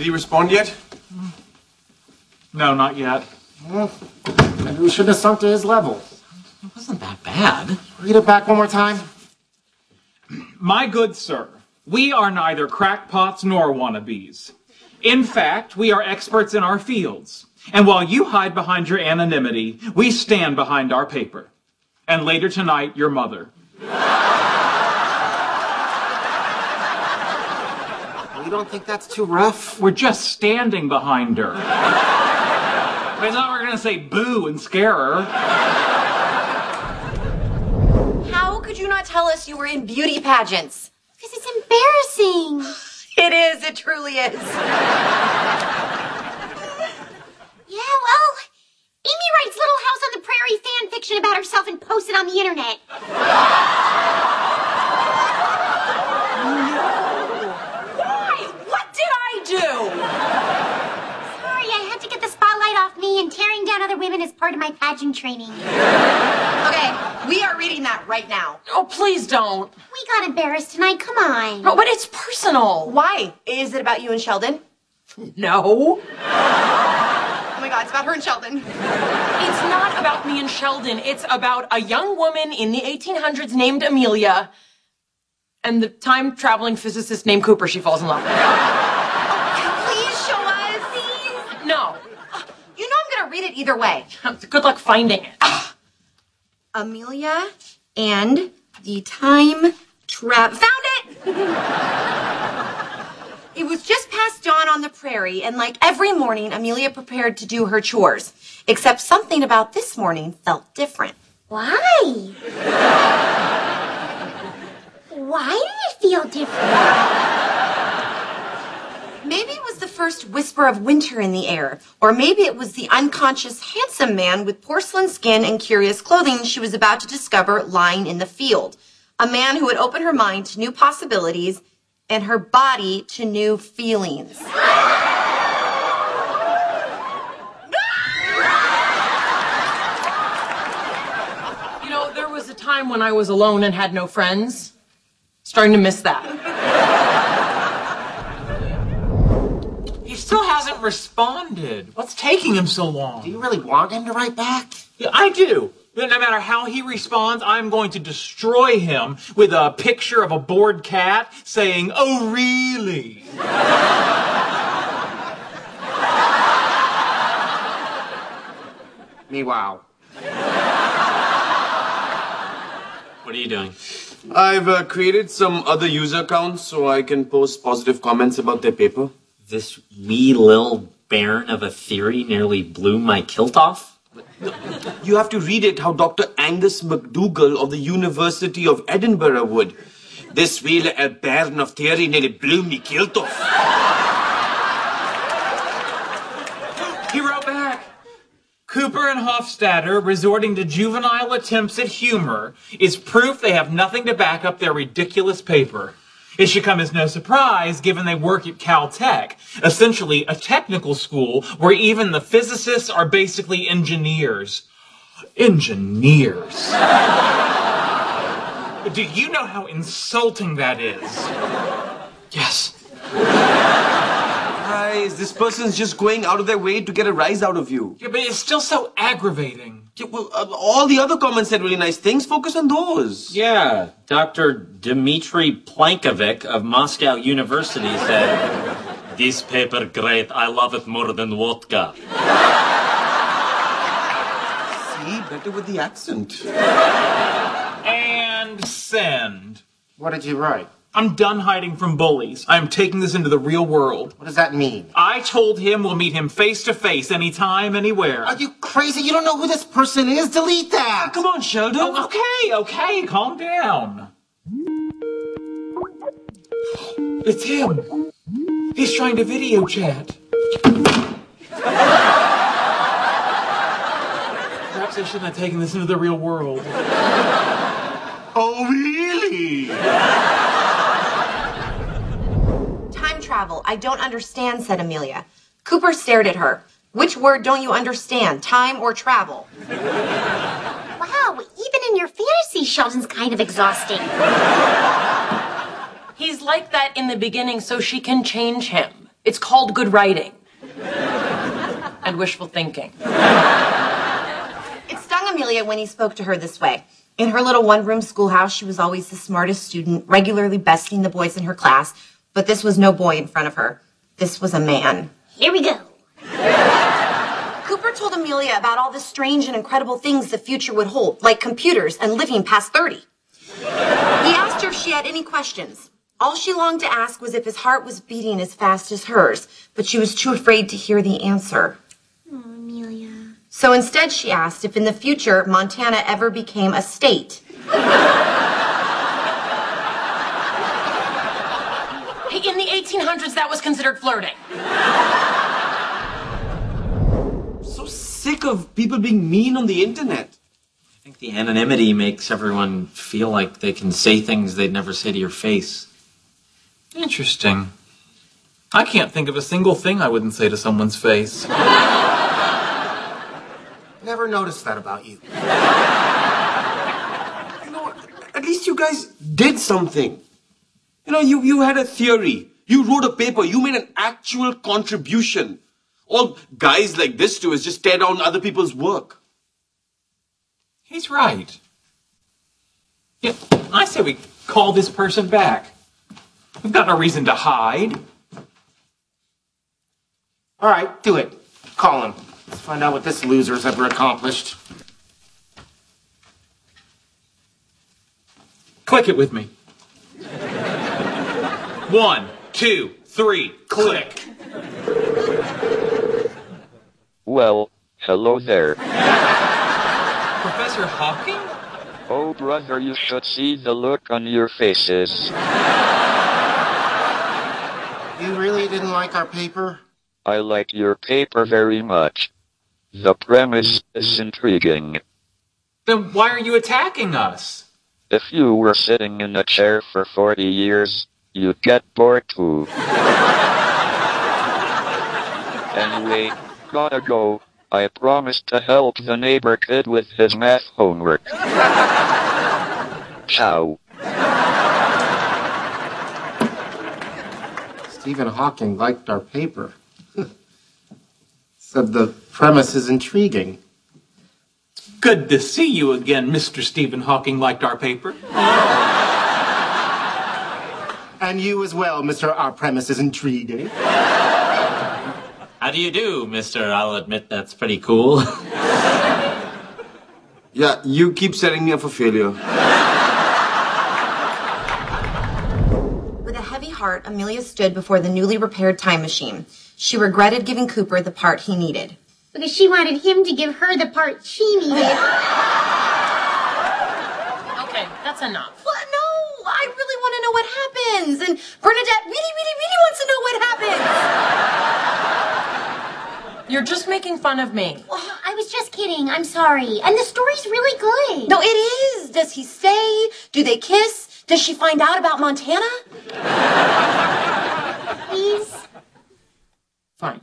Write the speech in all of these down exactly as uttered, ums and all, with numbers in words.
he respond yet? No, not yet. Well, maybe we shouldn't have sunk to his level. It wasn't that bad. Read it back one more time. My good sir, we are neither crackpots nor wannabes. In fact, we are experts in our fields. And while you hide behind your anonymity, we stand behind our paper. And later tonight, your mother. You don't think that's too rough? We're just standing behind her. It's not we're gonna say boo and scare her. How could you not tell us you were in beauty pageants? Because it's embarrassing. It is, it truly is. Yeah, well, Amy writes Little House on the Prairie fan fiction about herself and posts it on the internet. And tearing down other women is part of my pageant training. Okay, we are reading that right now. Oh, please don't. We got embarrassed tonight, come on. No, but it's personal. Why? Is it about you and Sheldon? No. Oh my God, it's about her and Sheldon. It's not about me and Sheldon. It's about a young woman in the eighteen hundreds named Amelia and the time-traveling physicist named Cooper she falls in love with. Please show us. No. You know I'm gonna read it either way. Good luck finding it. Amelia and the time trap. Found it! It was just past dawn on the prairie, and like every morning, Amelia prepared to do her chores. Except something about this morning felt different. Why? Why did it feel different? Maybe it was the first whisper of winter in the air, or maybe it was the unconscious handsome man with porcelain skin and curious clothing she was about to discover lying in the field. A man who would open her mind to new possibilities and her body to new feelings. You know, there was a time when I was alone and had no friends. Starting to miss that. He still hasn't responded. What's taking him so long? Do you really want him to write back? Yeah, I do. No matter how he responds, I'm going to destroy him with a picture of a bored cat saying, "Oh, really?" Meanwhile. What are you doing? I've uh, created some other user accounts so I can post positive comments about their paper. This wee lil bairn of a theory nearly blew my kilt off? You have to read it how Doctor Angus McDougall of the University of Edinburgh would. This wee little bairn of theory nearly blew me kilt off. He wrote back, Cooper and Hofstadter resorting to juvenile attempts at humor is proof they have nothing to back up their ridiculous paper. It should come as no surprise, given they work at Caltech, essentially a technical school where even the physicists are basically engineers. Engineers. Do you know how insulting that is? Yes. Guys, this person's just going out of their way to get a rise out of you. Yeah, but it's still so aggravating. Yeah, well, uh, all the other comments said really nice things. Focus on those. Yeah, Doctor Dmitry Plankovic of Moscow University said, "This paper great, I love it more than vodka." See, better with the accent. And send. What did you write? I'm done hiding from bullies. I'm taking this into the real world. What does that mean? I told him we'll meet him face to face, anytime, anywhere. Are you crazy? You don't know who this person is? Delete that! Come on, Sheldon. Oh, okay, okay, calm down. It's him. He's trying to video chat. Perhaps I shouldn't have taken this into the real world. Oh, really? Time travel. I don't understand, said Amelia. Cooper stared at her. Which word don't you understand, time or travel? Wow, even in your fantasy, Sheldon's kind of exhausting. He's like that in the beginning so she can change him. It's called good writing. And wishful thinking. It stung Amelia when he spoke to her this way. In her little one-room schoolhouse, she was always the smartest student, regularly besting the boys in her class. But this was no boy in front of her. This was a man. Here we go. Cooper told Amelia about all the strange and incredible things the future would hold, like computers and living past thirty. He asked her if she had any questions. All she longed to ask was if his heart was beating as fast as hers, but she was too afraid to hear the answer. Oh, Amelia. So instead she asked if in the future Montana ever became a state. Hey, in the eighteen hundreds, that was considered flirting. So sick of people being mean on the internet. I think the anonymity makes everyone feel like they can say things they'd never say to your face. Interesting. I can't think of a single thing I wouldn't say to someone's face. Never noticed that about you. You know, at least you guys did something. You know, you, you had a theory. You wrote a paper. You made an actual contribution. All guys like this do is just tear down other people's work. He's right. Yeah, I say we call this person back. We've got no reason to hide. All right, do it. Call him. Let's find out what this loser's ever accomplished. Click it with me. One, two, three, click. Well, hello there. Professor Hawking? Oh, brother, you should see the look on your faces. You really didn't like our paper? I like your paper very much. The premise is intriguing. Then why are you attacking us? If you were sitting in a chair for forty years, you'd get bored too. Anyway, gotta go. I promised to help the neighbor kid with his math homework. Ciao. Stephen Hawking liked our paper. Said the premise is intriguing. Good to see you again, Mister Stephen Hawking liked our paper. And you as well, Mister Our premise is intriguing. How do you do, mister? I'll admit that's pretty cool. Yeah, you keep setting me up for failure. With a heavy heart, Amelia stood before the newly repaired time machine. She regretted giving Cooper the part he needed. Because she wanted him to give her the part she needed. Okay, that's enough. Well, no, I really want to know what happens. And Bernadette really, really, really wants to know what happens. You're just making fun of me. Oh, I was just kidding. I'm sorry. And the story's really good. No, it is. Does he stay? Do they kiss? Does she find out about Montana? Please. Fine.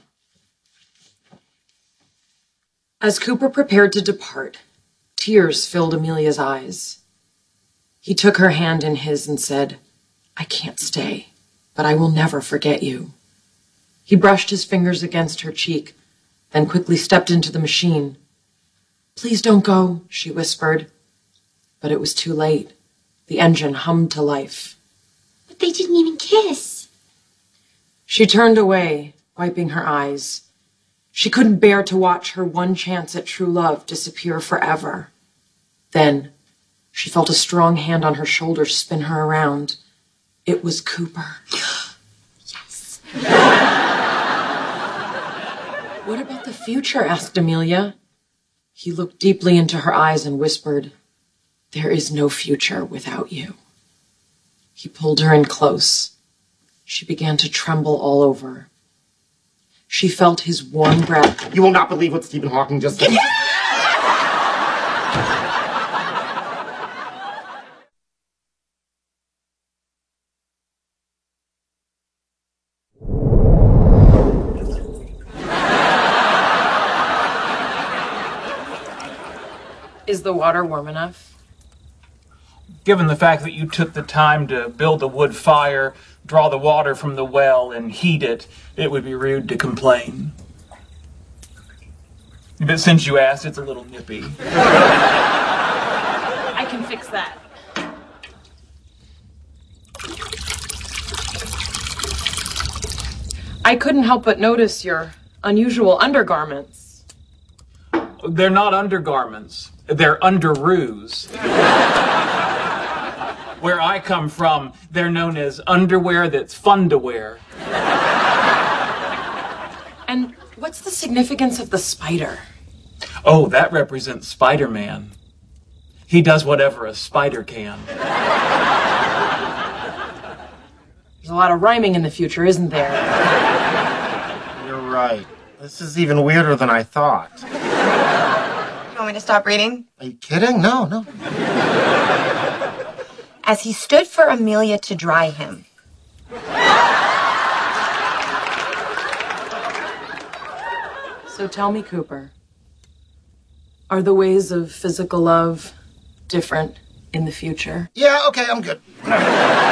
As Cooper prepared to depart, tears filled Amelia's eyes. He took her hand in his and said, "I can't stay, but I will never forget you." He brushed his fingers against her cheek, then quickly stepped into the machine. "Please don't go," she whispered. But it was too late. The engine hummed to life. But they didn't even kiss. She turned away, wiping her eyes. She couldn't bear to watch her one chance at true love disappear forever. Then she felt a strong hand on her shoulder spin her around. It was Cooper. Yes. "What about the future?" asked Amelia. He looked deeply into her eyes and whispered, "There is no future without you." He pulled her in close. She began to tremble all over. She felt his warm breath. You will not believe what Stephen Hawking just said. Is the water warm enough? Given the fact that you took the time to build a wood fire, draw the water from the well, and heat it, it would be rude to complain. But since you asked, it's a little nippy. I can fix that. I couldn't help but notice your unusual undergarments. They're not undergarments. They're underoos. Where I come from, they're known as underwear that's fun to wear. And what's the significance of the spider? Oh, that represents Spider-Man. He does whatever a spider can. There's a lot of rhyming in the future, isn't there? You're right. This is even weirder than I thought. You want me to stop reading? Are you kidding? No, no. As he stood for Amelia to dry him. So tell me, Cooper, are the ways of physical love different in the future? Yeah, okay, I'm good.